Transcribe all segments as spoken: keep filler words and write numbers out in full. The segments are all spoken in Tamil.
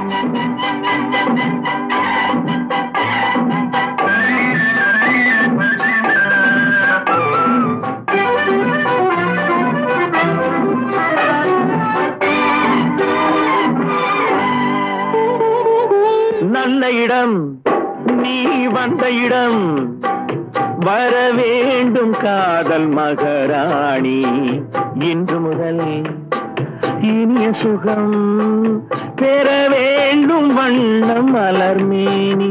நல்ல இடம் நீ வந்த இடம் வர வேண்டும் காதல் மகாராணி இன்று முதல் இனிய சுகம் பெற வேண்டும் வண்ணம் மலர்மேனி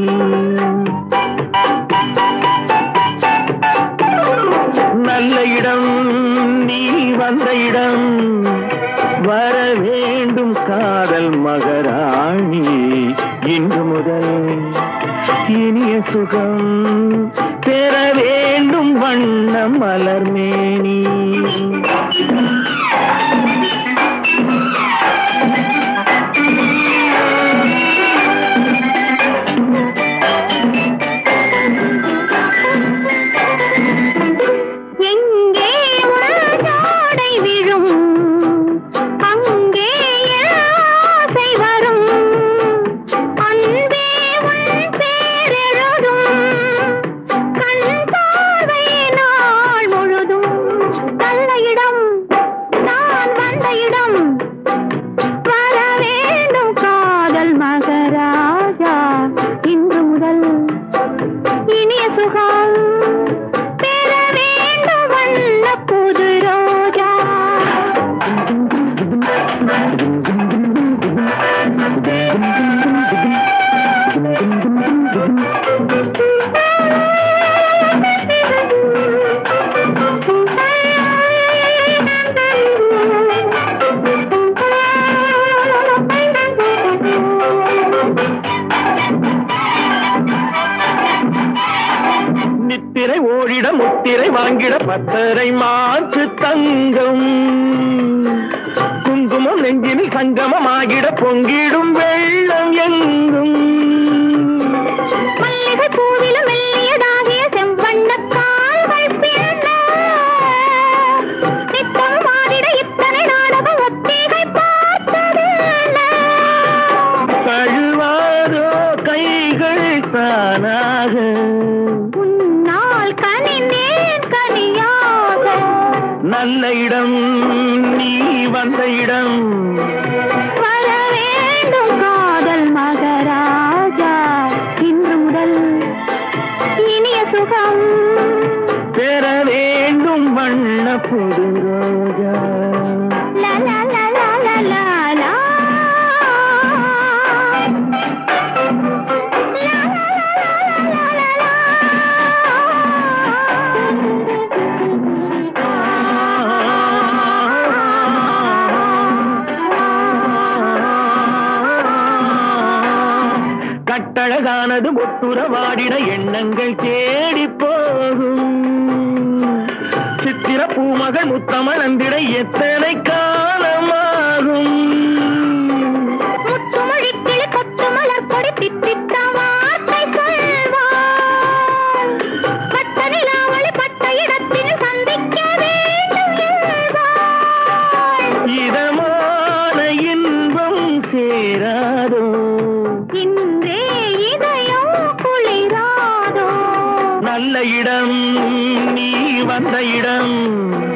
நல்ல இடம் நீ வந்த இடம் வர வேண்டும் காதல் மகாராணி இன்று முதல் இனிய சுகம் பெற வேண்டும் வண்ணம் மலர்மேனி நித்திரை ஓடிட முத்திரை வாங்கிட பத்தரை மாற்று தங்கம் குங்குமம் நெஞ்சினில் சங்கமம் ஆகிட பொங்கிடும் வெள்ளம் எங்கும் மல்லிகை பூவிலும் மெல்லியதாகிய செம்பண்ண கால்கள் பின்ன நித்தம் மாறிட இத்தனை நாடகம் ஒத்திகை பார்த்தது கழுவாதோ கைகள் தானாக நல்ல இடம் நீ வந்த இடம் வர வேண்டும் காதல் மகாராஜா இன்று முதல் இனிய சுகம் பெற வேண்டும் வண்ண புது ரோஜா லா லா லா லா லா லா லா கட்டழகானது முத்துறவாடிட எண்ணங்கள் தேடி போகும் சித்திர பூமகள் முத்தமலந்திட எத்தனை காலமாகும் முத்துமொழிக்கிளி கொத்து மலர் கொடி தித்தித்த வார்த்தை சொல்வாள் பட்ட நிலாவளி பட்ட இடத்தில் சந்திக்க வேண்டும் இதமான இன்பம் சேராதோ இன்றே இதயம் குளிராதோ நல்ல இடம் நீ வந்த இடம்